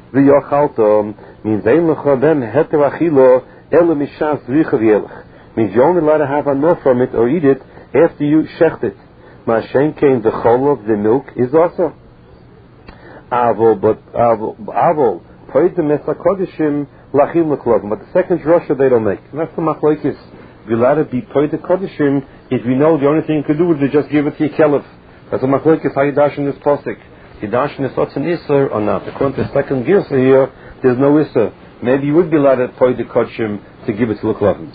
V'yochalto means ein lecha ben heter achilo ele mishas zricha v'yelech. Means you're only allowed to have enough from it or eat it after you shecht it. Ma'ashen came the chol of the milk is also. Avol, but poidem es hakodishim lachim leklovim. But the second drasha they don't make. And that's the machlokes. You're allowed to be poidem kodishim if you know the only thing you can do is to just give it to your kelef. That's the machlokes how you dash in this posik. You dash in this what's an isser or not. According to the second girsa here, there's no isser. Maybe you would be allowed to poidem kodishim to give it to leklovim.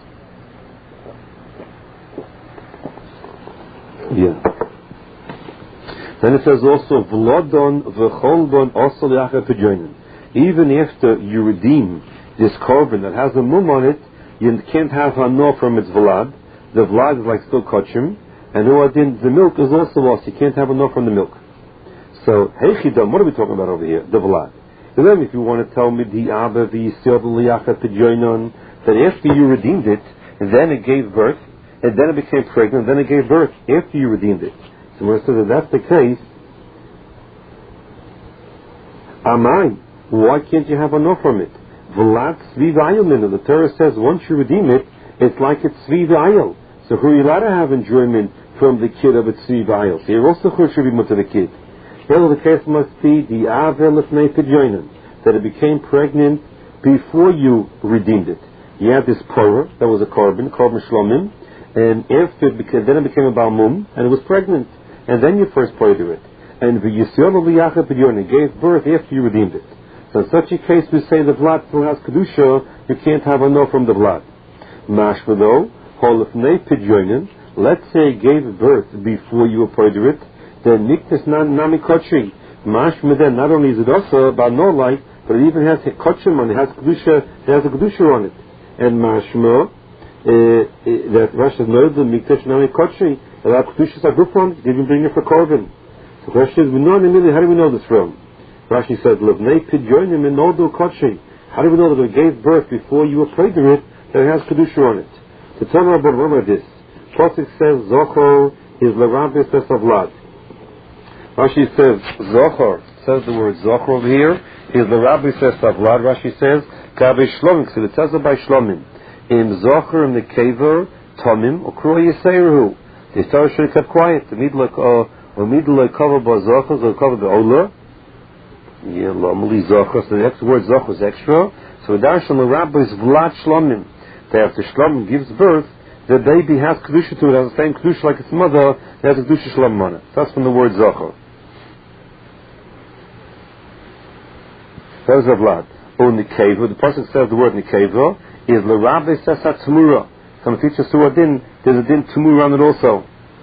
Yeah. Then it says also v'lodon v'cholbon also liacha pejoinin. Even after you redeem this korban that has a mum on it, you can't have hano from its vlad. The vlad is like still kachim, and the milk is also lost. You can't have hano from the milk. So heichidam, what are we talking about over here? The vlad. And then if you want to tell me the abba v'yisod liacha pejoinin, that after you redeemed it, and then it gave birth, and then it became pregnant, and then it gave birth after you redeemed it. So when it says that that's the case, Amai, why can't you have enough from it? Vlad sviv ayil. The Torah says once you redeem it, it's like it's sviv ayil. So who are you allowed to have enjoyment from the kid of its sviv ayil? So you're also should be much to the kid. Well, the case must be the avel of pejoinin, that it became pregnant before you redeemed it. You had this porah that was a korban shlomim, and after then it became a balmum, and it was pregnant. And then you first pointed it. And the Yisrael Liyacha Pidyon gave birth after you redeemed it. So in such a case we say the vlad still has kedusha, you can't have a no from the vlad. Mashma though, holifnei pidyonin, let's say it gave birth before you appointed it, then niktas nami kotri. Mashma then not only is it also about no light, but it even has a kotrim on it, has kedusha, it has a kedusha on it. And mashma that Rashi says no, the mikdash nami kotri. That kedushas are good from, they didn't bring it for korban. The question is, we know immediately, how do we know this from? Rashi says, Levnei pidyonim in nodu kotri. How do we know that it gave birth before you were pregnant with it, that it has kedusha on it? To tell me about this, Pasuk says, Zochor is l'rabbi says of lad. Rashi says, Zochor, says the word Zochor over here, is l'rabbi says of lad. Rashi says, Kabe shlomim, so it says it by shlomim. In Zochor, in the kever, tomim, or kruah yiseiruhu. The Torah should have kept quiet. The middle cover by zochos or cover by ola. Yeah, lomli zochos. The next word zochos extra. So darshan the rabbis vlad shlomim. That after shlomim gives birth, the baby has kedusha to it, has the same kedusha like its mother. It has a kedusha shlomim on it. That's from the word zochor. That is a vlad. Or nikeva. The person says the word nikeva is the rabbi says tamura. Some teachers who are din, there's a din tumur on it also.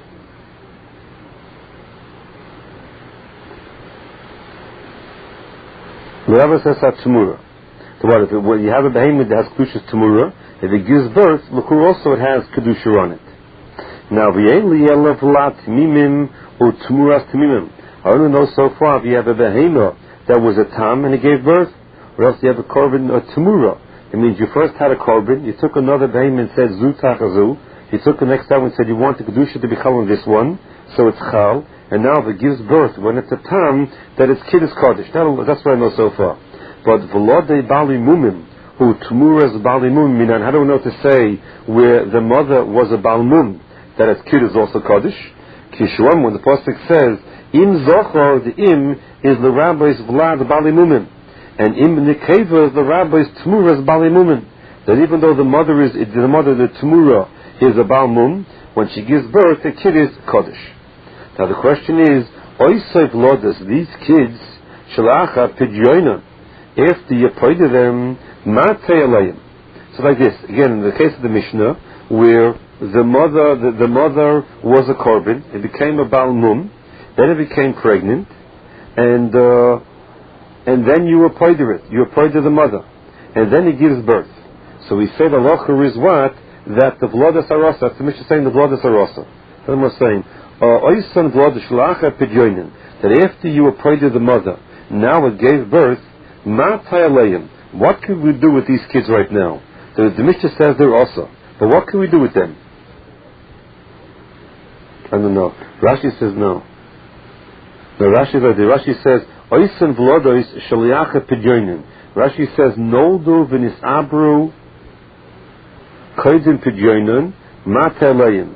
The Rabbi says that tumura. So what if when you have a behemoth that has kedusha tumura, if it gives birth, lukur also it has kedusha on it. Now v'yein liyelav lat mimim or tumuras timimim. I only know so far if you have a behemoth that was a tam and it gave birth, or else you have a korban or tumura. It means you first had a korban, you took another behemoth and said zu tachazu. You took the next time and said you want the kedusha to be chal on this one, so it's chal. And now if it gives birth when it's a tam, that its kid is kaddish. That's what I know so far. But v'lodei bali mumim, who tumuras bali mumim minan. How do we know to say where the mother was a bal mum, that its kid is also kaddish? Kishuam, when the pasuk says im zochor, the im is the rabbi's vlad bali mumim. And in Nekeva, the rabbi's Tmuras Balimumin. That even though the mother, the Tmura, is a Balmum, when she gives birth, the kid is Kaddish. Now the question is, Oisayv Lodas, these kids, Shalacha Pidyoina, after you appointed them, Matei Alayim. So like this, again, in the case of the Mishnah, where the mother was a korban, it became a Balmum, then it became pregnant, and then you appointed it. You appointed the mother. And then he gives birth. So we say the locher is what? That the vladas arasa. That's the Mishnah saying the vladas arasa. That's what we're saying. Oisan vladas shlacha pidyonin. That after you appointed the mother, now it gave birth, matai alayim. What can we do with these kids right now? The Mishnah says they're also. But what can we do with them? I don't know. Rashi says no. The Rashi says, Oisen v'lodois shaliacha pidyonin. Rashi says, Noldu v'nis abru koidin pidyonin mateleim.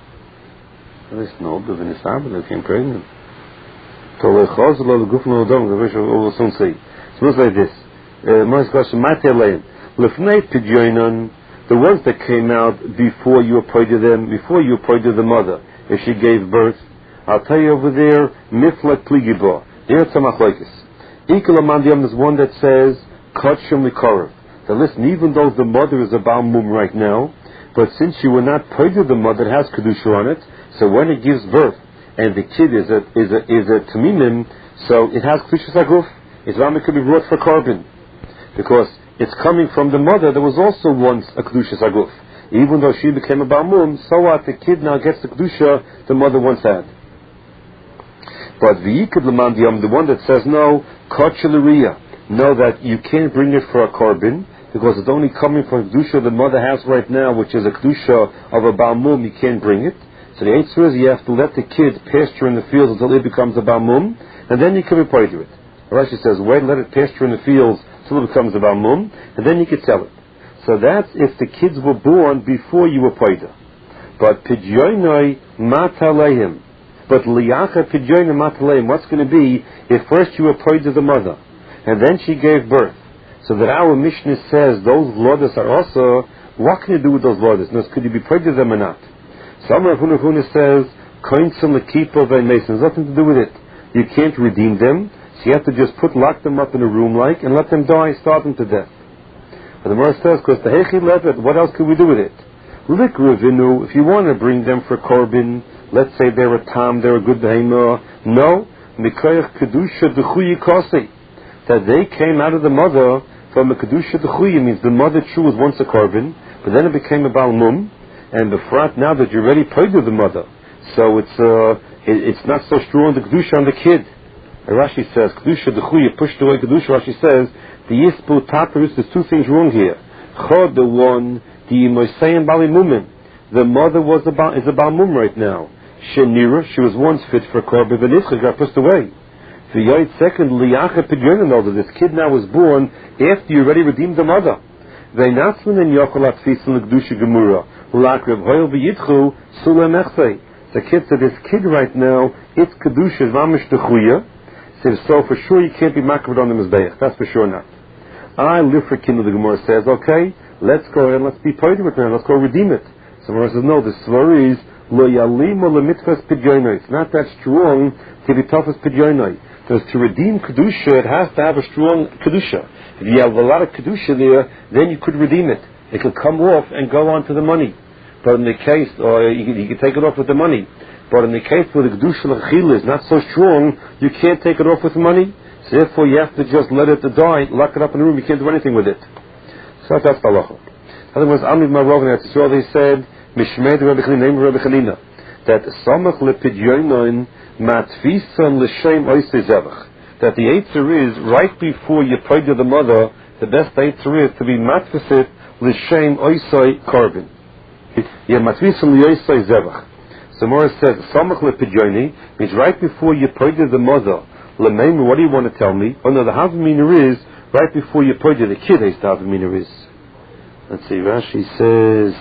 This Noldu v'nis abru, they became pregnant. So we'll soon see. So it's like this. Most question, mateleim. Lefnei pidyonin, the ones that came out before you appointed them, before you appointed the mother, if she gave birth, I'll tell you over there, mifla kligibo. There it's a machlokes. Ikelamandiyam is one that says, kachim likorav. So listen, even though the mother is a Baal Mum right now, but since you were not appointed the mother, it has kedusha on it. So when it gives birth, and the kid is a tamimim, so it has kedusha saguf. It's not could be brought for carbon, because it's coming from the mother that was also once a kedusha saguf. Even though she became a Baal Mum, so what? The kid now gets the kedusha the mother once had. But the one that says no, kachilariya, know that you can't bring it for a carbon because it's only coming from kedusha the mother has right now, which is a kedusha of a Baal Mum. You can't bring it. So the answer is you have to let the kid pasture in the fields until it becomes a Baal Mum, and then you can be paid to it. Rashi says, wait, let it pasture in the fields until it becomes a Baal Mum, and then you can sell it. So that's if the kids were born before you were paid. But pidyoinoi matalehim. But liacha pidyoinoi matalehim, what's going to be if first you were paid to the mother, and then she gave birth? So that our Mishnah says those vlodas are also, what can you do with those vlodas? Could you be paid to them or not? Some Rav Huna says, koinsim lekipo v'meis, there's nothing to do with it. You can't redeem them, so you have to just lock them up in a room and let them die, starve them to death. But the Gemara says, because the hechi levet, what else could we do with it? Likruvinu, if you want to bring them for korban, let's say they're a tam, they're a good behemah, no, mikoyach kedusha dechuyi kosi, that they came out of the mother from a kedusha dechuyi, means the mother true was once a korban, but then it became a Baal Mum, and befrat now that you're already paid with the mother, so it's not so strong the kedusha on the kid. And Rashi says, kedusha dechuyi, pushed away kedusha. Rashi says, the yispu taperus, there's two things wrong here. Chod, the one, the moisein bali mumin, the mother is a Baal Mum right now. Shenira, she was once fit for korban, but Yitzchak got pushed away. The yoid second, liacha pidyonin, although this kid now was born after you already redeemed the mother. Veinatzman and yokol atfisin l'kedusha gemura, l'akrev hoyel v'yitchu sulem echsei. The kid said, this kid right now, it's kedusha v'amish dechuya. So for sure you can't be makabed on the mizbeach. That's for sure not. I live for kindle, the Gemara says, okay, let's go and let's be paid with it now, let's go redeem it. So the Gemara says, no, the svar is, lo yalim o lemitfas pidyoinoi. It's not that strong to be tough as pidyoinoi. Because to redeem kedusha, it has to have a strong kedusha. If you have a lot of kedusha there, then you could redeem it. It could come off and go on to the money. But in the case, or you could take it off with the money. But in the case where the kedusha l'chil is not so strong, you can't take it off with money. So therefore you have to just let it die, lock it up in the room, you can't do anything with it. So that's halacha. Otherwise, Amid Marov and Etzisrael, they said, Mishmed Rabbi Chanina, name Rabbi Chanina, that Samach lepidyonin matfisan l'shem oisei zevach. That the Eitzer is, right before you pray to the mother, the best Eitzer is to be matfisit l'shem oisei korban. Yeah, matfisan l'oisei zevach. So Morris says, Samach lepidyonin means right before you pray to the mother, L'meim, what do you want to tell me? Oh no, the Havamina is right before you put the kid. The Havamina is. Let's see. Rashi says,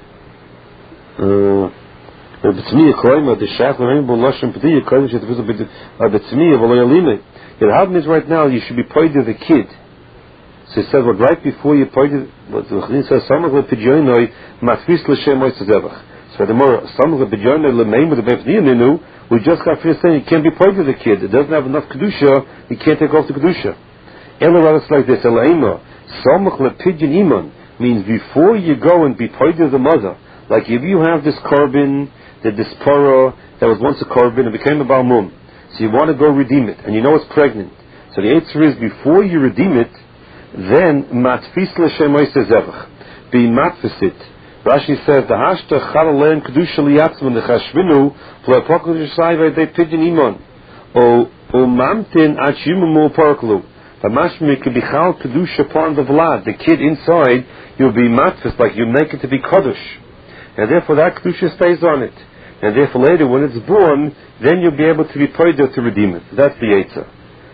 "B'tzmiya koyma the shach l'meim b'lashim p'tiyah koyma she'tefizu b'tzmiya v'loyalime." The Havamina is right now. You should be put the kid. So he says, "What right before you put what the Chachin says, Samach lepidyoinoi matfis l'shem oisazevach." So the more Samach lepidyoinoi l'meim with the b'fniyah we just got finished saying you can't be paid to the kid. It doesn't have enough kedusha. You can't take off the kedusha. Ela it's like this. Elaima samach lepidyon iman means before you go and be paid to the mother. Like if you have this korban, this para that was once a korban and became a Baal Mum, so you want to go redeem it, and you know it's pregnant. So the answer is before you redeem it, then matfis l'shem oisei zevach, be matfisit. Rashi says the hashta chalalen kedusha liyatzman the chashvinu v'lepokol yishayvei they pidyon iman o mamtin achimumu parklu. The mashmi could be chal kedusha upon the vlad, the kid inside. You'll be matfis, like you make it to be kodesh, and therefore that kedusha stays on it. And therefore later when it's born, then you'll be able to be paid to redeem it. That's the Eitzah.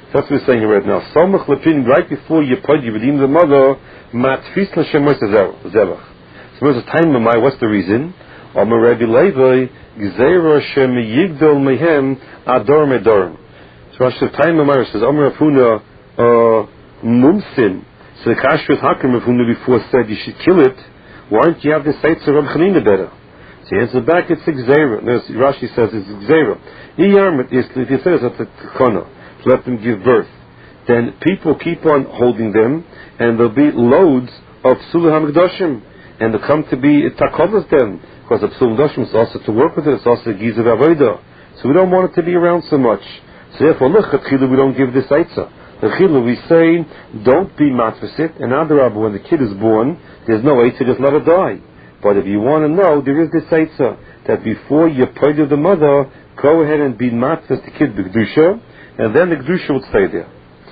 That's what we're saying right now. Somach lepin, right before you redeem the mother, matfis l'shem zevach. So what's the time of my, what's the reason? Omer Rabbi Levi, gzeira shem yigdol mehem ador medorm. So Rashi the time of my says, Omer Afuna mumsin. So the Kashrut Hakim Afuna before said you should kill it. Why don't you have the sites of Rabbi Chanina better? So he answers back, it's gzeira. Rashi says it's gzeira. If he says that's a tikana, to let them give birth, then people keep on holding them, and there'll be loads of psula hamikdashim, and they'll come to be takovas them, because the psula hamikdashim is also to work with it, it's also gizav avodah. So we don't want it to be around so much. So therefore, look, we don't give this eitzah. The chila we say, don't be matvasit, and adarabah, when the kid is born, there's no eitzah, just let it die. But if you want to know, there is this eitzah, that before you pray to the mother, go ahead and be matvas the kid b'kedusha, and then the kedusha would stay there.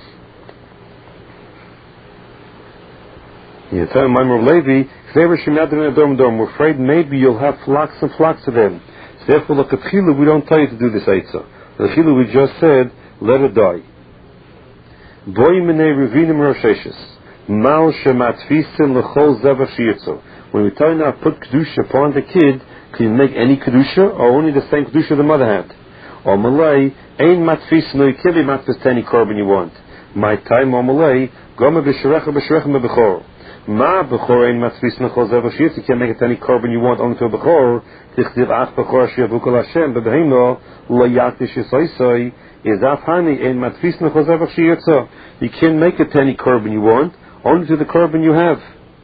You tell Maimon Levi, we're afraid maybe you'll have flocks and flocks of them. So therefore, look at chila, we don't tell you to do this eitzah. The chila we just said, let it die. Boy minei revinim rosheshes, mal shematfisin lechol zevach shiyitzo. When we tell you now put kedusha upon the kid, can you make any kedusha or only the same kedusha the mother had? Or malay, ein matfisin, no, you can't be matfis to any korban you want. My time or malay, goma b'sherecha b'sherecha b'bechor. Ma b'chor ein matfisin lechol zevach shiyitzo. You can't make it to any korban you want only to a bechor. Tichtiv ach b'chor sheyavukal Hashem b'beheimo lo yaktish yisoisoi. Is afhani ein matfisin lechol zevach shiyitzo. You can't make it to any korban you want, only to the korban you have.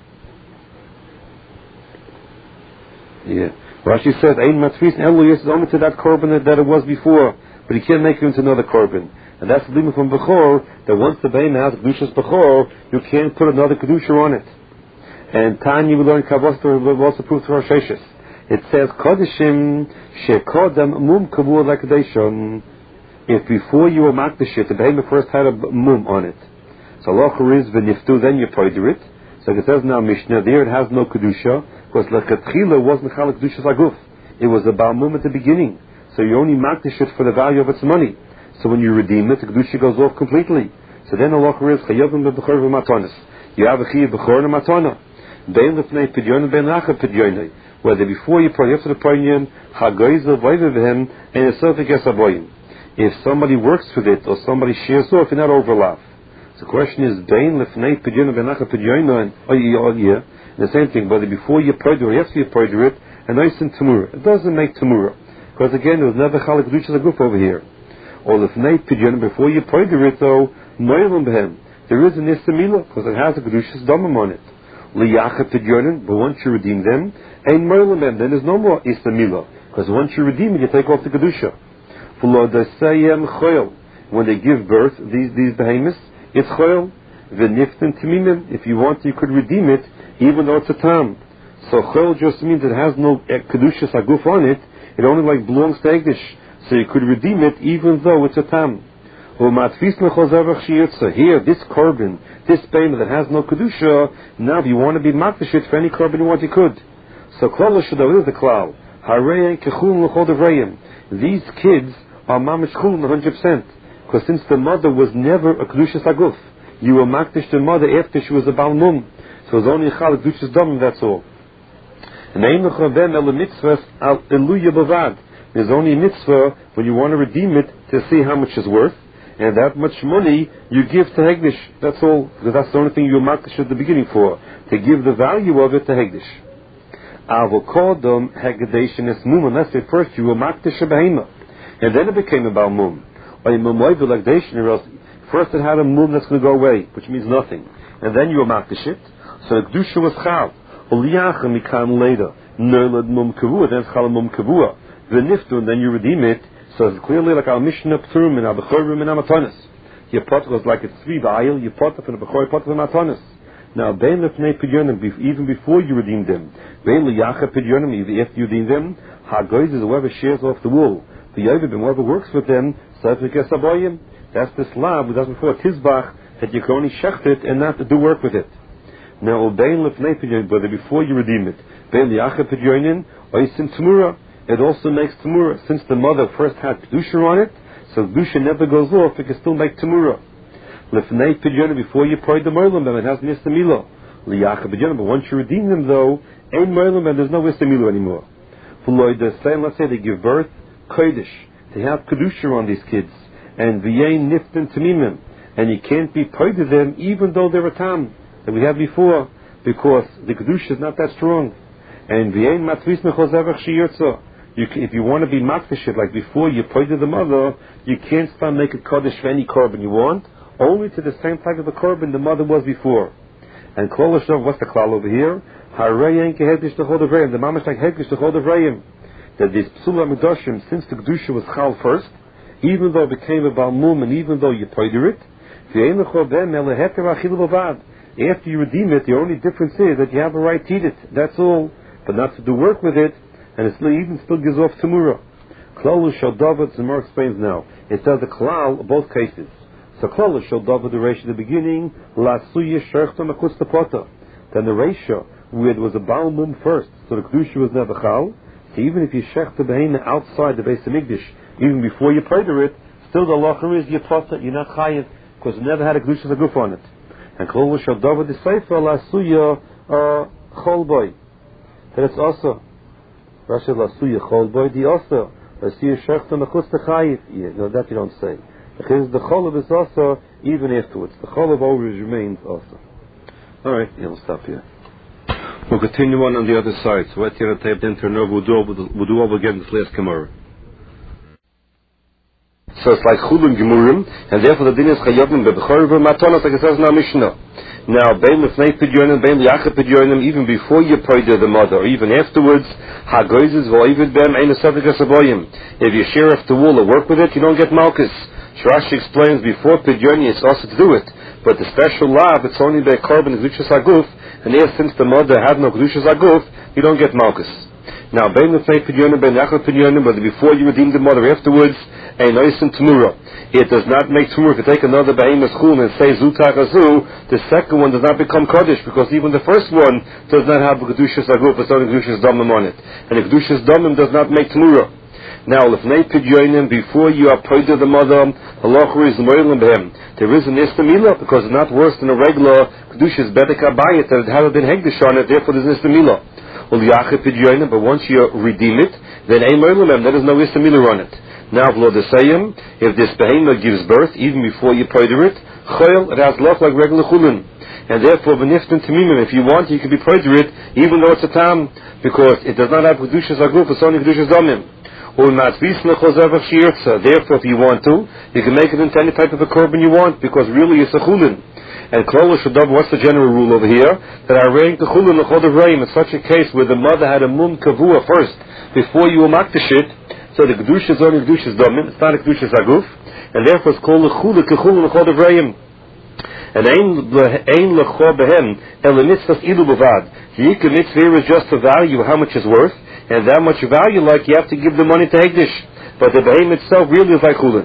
Yeah. Rashi says, ein matfisin elu is only to that korban that it was before, but you can't make it into another korban. And that's the limit from Bechor, that once the Bein has Kedushas Bechor, you can't put another Kedusha on it. And Tanya will learn Kavos will also prove to Rosh Hashanah. It says, Kodeshim shekodam mum kavur lakadeshon. If before you were makdashit, the Bein first had a mum on it. So Allah is v'niftu, then you poider it. So it says now Mishnah, there it has no Kedusha, because L'chatchila wasn't Chalak Kedushas Aguf. It was about mum at the beginning. So you only makdashit for the value of its money. So when you redeem it, the Kedusha goes off completely. So then Allah is Chayavim b'Bechor v'Matanis. You have a Chayav Bechor and a Matana. Bein L'fnei Pidyon and Bein Lacha Pidyonai. Whether before you pray, after the Pidyon, Hagoizel Vayvevhem, and a Sofik Esaboyim. If somebody works with it, or somebody shares off, you're not overlap. So the question is, Bein L'fnei Pidyon and Bein Lacha Pidyonai, yeah. The same thing, whether before you pray or after you pray it, and nice in Tamura. It doesn't make Tamura. Because again, there was never Chalak Kedushas Aguf over here. Or L'fnei Pidyon, before you pray it though, Noilam Behem. There is an Istamila, because it has a Kedushas Damam on it. Liyacha Pidyonin, but once you redeem them, Ein Noilam Behem, then there's no more Istamila. Because once you redeem it, you take off the Kedusha. When they give birth, these behemoths, it's Choyel. V'niftin Timimim, if you want, you could redeem it, even though it's a Tam. So Choyel just means it has no Kedushas Aguf on it, it only like belongs to Egdish. So you could redeem it even though it's a Tam. Here, this korban, this payment that has no Kedusha, now if you want to be makdashit for any korban you want, you could. So Klal Shadav is the Klal. These kids are mamish chulun 100%. Because since the mother was never a Kedushas Aguf, you were makdash the mother after she was a Baal Mum. So it was only a Chal Kedushas Dam, that's all. There's only a mitzvah when you want to redeem it to see how much it's worth, and that much money you give to Hegdish. That's all, because that's the only thing you were makdash at the beginning for, to give the value of it to Hegdish. Avokodom Hegdish and Esmum, unless at first you were makdash a behema, and then it became a Baal Mum. Or a Mumoy V'Lagdation, or else first it had a Mum that's going to go away, which means nothing, and then you were makdash it. So the Kedusha was Chav. Uliyach Mikan later. Nerlad Mum Kavua, then it's Chal Mum Kavua. V'niftu, and then you redeem it. So it's clearly like our Mishnah P'turim and our Bechorim and our Matanis. Your pot was like a three va'ayil, your pot of a Bechor, pot of a Matanis. Now, Bein Lefnei Pidyonim, even before you redeem them, Bein Liyacha Pidyonim, even after you redeem them, Hagoiz is whoever shares off the wool. The Yovim, whoever works with them, Safik Esaboyim. That's the slab, we doesn't before Tizbach, that you can only shecht it and not do work with it. Now, Bein Lefnei Pidyonim, whether before you redeem it, Bein Liyacha Pidyonim, or Yisim Tamura. It also makes Tamura. Since the mother first had Kedusha on it, So Kedusha never goes off, it can still make Tamura. Lefnei Pidyon, before you pray the Merlim, it has Mr. Milo. Liyacha Pidyon, but once you redeem them though, ain't Merlim, and there's no Mr. Milo anymore. Let's say they give birth, Kodesh, they have Kedusha on these kids, and V'yein Niftin Tamimim, and you can't be paid to them even though they're a Tam, that we had before, because the Kedusha is not that strong. And V'yein Matvis Mechozevach Shiyotza, if you want to be makdashit, like before you paid to the mother, you can't start making Kodesh for any korban you want, only to the same type of a korban the mother was before. And Klal Hashem, what's the klal over here? Harayin kehedish the chod of Reim. The mamash like hedish the chod of Reim. That this psula midoshim, since the kedusha was chal first, even though it became a balmum, and even though you payder it, after you redeem it, the only difference is that you have a right to eat it. That's all, but not to do work with it, and it still gives off tamura. Klal shel David, the Gemara explains now. It does the klal both cases. So Klal shel David, the ratio at the beginning, la suya shechta mekutz tapota. Then the ratio where it was a balmum first, so the kedusha was never chal. So even if you shech the behema outside the Beis Hamikdash, even before you payder it, still the halacha is you're not chayiv, because it never had a kedusha zaguf on it. And Klal shel David the Sefer la suya chol boy. That it's also Rashi la suya chol boy the also la suya shech the mekutz chayiv. No, that you don't say. Because the cholav is also even afterwards. The cholav always remains also. All right, we'll stop here. We'll continue on the other side. So let's hear a tape then turn over. We'll do over again this last Gemara. So it's like Chulun Gemurim, and therefore the din is Chayavim Bebechor Matonos, like it says in our Mishnah. Now, Bein Lefnei Pidyonim, Bein Liacha Pidyonim, even before you payder the mother, or even afterwards, Hagoizes V'Oivid Bem Ein Asafik Asaboyim. If you shear off the wool or work with it, you don't get Malchus. Rashi explains before Pidyonim it's also to do it, but the special lav it's only by korban Kedushas Haguf, and here since the mother had no Kedushas Haguf, you don't get Malchus. Now, Bein Lefnei Pidyonim, Bein Liacha Pidyonim, but before you redeem the mother afterwards, Ein Oisin Tamura. It does not make Tamura. If you take another Behemoth Chum and say Zutach Azu, the second one does not become Kodesh, because even the first one does not have Kedushas Haguf, it's only Kedushas Damim on it. And the Kedushas Damim does not make Tamura. Now, Lefnei Pidyonim, before you are prayed to the mother, Allah is Moilim Behem. There is an Istamila, because it's not worse than a regular Kedushas Bedek Abayit, that it had been Hegdish on it, therefore there's an Istamila. But once you redeem it, then Ein Moilim Behem, there is no Istamila on it. Now, if this behemoth gives birth, even before you payder it, chayil, it has loch like regular chulin. And therefore, beniftin tamimim, if you want, you can be payder it, even though it's a tam, because it does not have kedushas aguf, it's only kedushas damim. Therefore, if you want to, you can make it into any type of a korban you want, because really it's a chulin. And Klal Shadav, what's the general rule over here? That I reign to chulin l'chod of reim. In such a case where the mother had a mum kavua first, before you makdash it, so the kedusha is only kedusha damim, it's not a kedusha aguf, and therefore it's called lechula kechula l'chod of reim. And ein lecho behem el mitzvahs ilu bavad. The yikah mitzvah is just the value of how much it's worth, and that much value, like you have to give the money to hegdish. But the behem itself really is like chulin.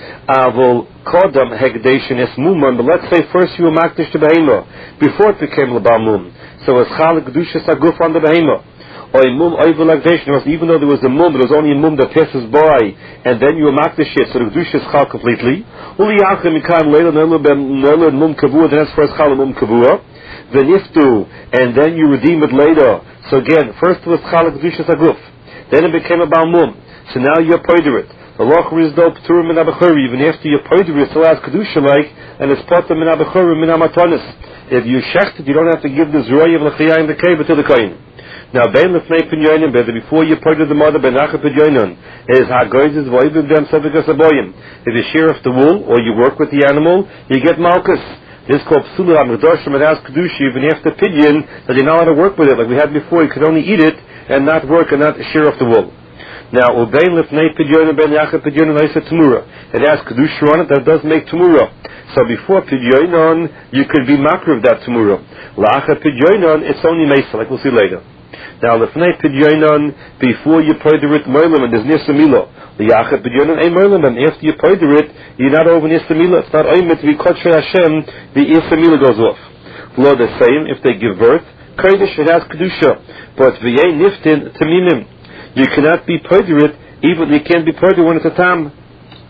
Avol kodam hegdeshin es muman. But let's say first you were makdish to behema before it became lebal mum. So it's chal kedusha aguf on the behema. Or a mum even though there was a mum, it was only a mum that passes by, and then you were makdash it, so the kedusha is chal completely. Uli yachem mikam leila nela mum kavua, then that's first chal mum kavua. Veniftu, and then you redeem it later. So again, first it was chal kedusha aguf, then it became a bal mum. So now you're payder it. The loch is do pturim min abechuri, even after you payder it, still has kedusha like, and it's potem min abechuri min amatonis. If you shecht it, you don't have to give the zroy of l'chiyayim the keva to the kohen. Now, bein lefnei pinyonim, before you payder the mother, ben acha pinyonim, is hagoizes v'oivim dem savikas aboyim. If you shear off the wool, or you work with the animal, you get malchus. This is called psula ha'megdoshim, it has kedusha, even after pidyon, that you're not allowed to work with it. Like we had before, you could only eat it, and not work, and not shear off the wool. Now, ubein lefnei pinyonim, ben acha pinyonim, I said tamura. It has kedusha on it, that does make tamura. So before pidyonon, you could be makruv that tamura. La'acha pidyonon, it's only mesa, like we'll see later. Now, lefnei pidyonon, before you payder it, moilim, and there's nisamila. Liyacha pidyonon, ein moilim, and after you payder it, you're not over nisamila. It's not oimet to be kodsher Hashem, the nisamila goes off. Lo the same, if they give birth, kodesh, it has kedusha. But v'yei niftin tamimim. You cannot be payder it, even you can't be payder when it's a tam.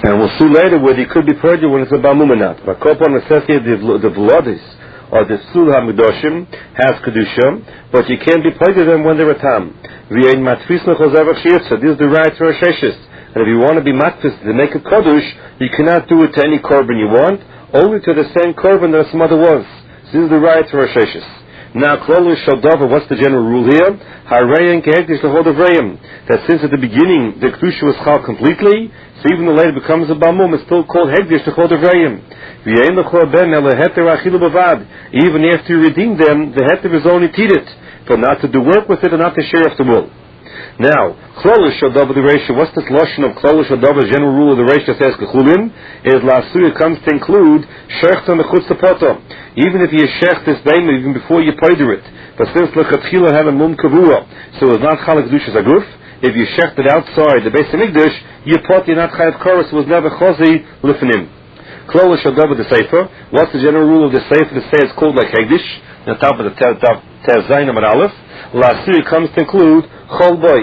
And we'll see later whether he could be purged when it's a Bamum or not. But Kopon necessity the Vladis or the Sul HaMidoshim has Kedusha, but you can't be played with them when they're a Tam. This is the right to Rosh. And if you want to be matfis to make a Kodush, you cannot do it to any korban you want, only to the same korban that his mother was. So this is the right to Rosh. Now, Klolu Shaldova, what's the general rule here? Harayan Kehektish the whole of Rayim. That since at the beginning the Kedusha was chal completely, so even though later becomes a Bamum, it's still called Hegdish the whole of Rayim. Even after you redeem them, the heter is only tidit, for not to do work with it and not to share off the wool. Now, Klolu Shaldova the ratio, what's this lotion of Klolu Shaldova, general rule of the ratio says Kechulin, is Lasuya comes to include Shechta Mechutz Poto. Even if you shech this beim, even before you powder it, but since Lechatchila had a mum kavua, so it's not Chalak Dush as a guf, if you shecht it outside the Beis Hamikdash, you pot you're not Chayav Koros, was never Chosi Lifnim. Klolu Shaldova the Sefer, what's the general rule of the Sefer? The Sefer is called like Hegdish, on top of the Tez Zayin Amar Aleph. Lasuya comes to include Chol Boy.